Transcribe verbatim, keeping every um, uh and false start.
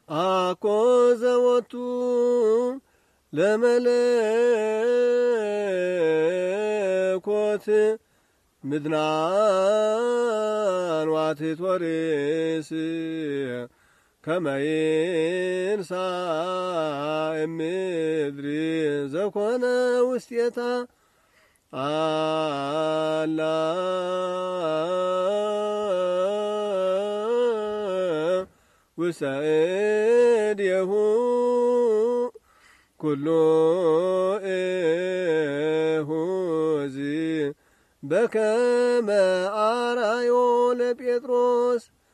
አኮዘወቱ ለመለኮት ምድናን ዋትቶሬስ ከመይንሳ እምድሪ ዘኮነ ውስቴታ አላ ውሰድየሁ ኩሉ እሁዚ በከመ አርአዮ ለጴጥሮስ